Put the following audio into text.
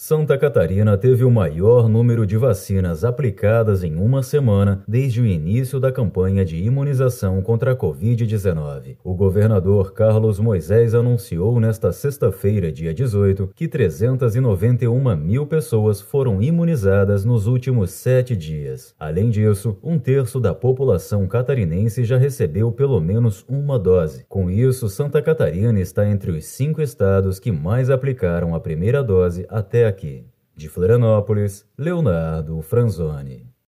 Santa Catarina teve o maior número de vacinas aplicadas em uma semana desde o início da campanha de imunização contra a Covid-19. O governador Carlos Moisés anunciou nesta sexta-feira, dia 18, que 391 mil pessoas foram imunizadas nos últimos 7 dias. Além disso, 1/3 da população catarinense já recebeu pelo menos uma dose. Com isso, Santa Catarina está entre os 5 estados que mais aplicaram a primeira dose até aqui. De Florianópolis, Leonardo Franzoni.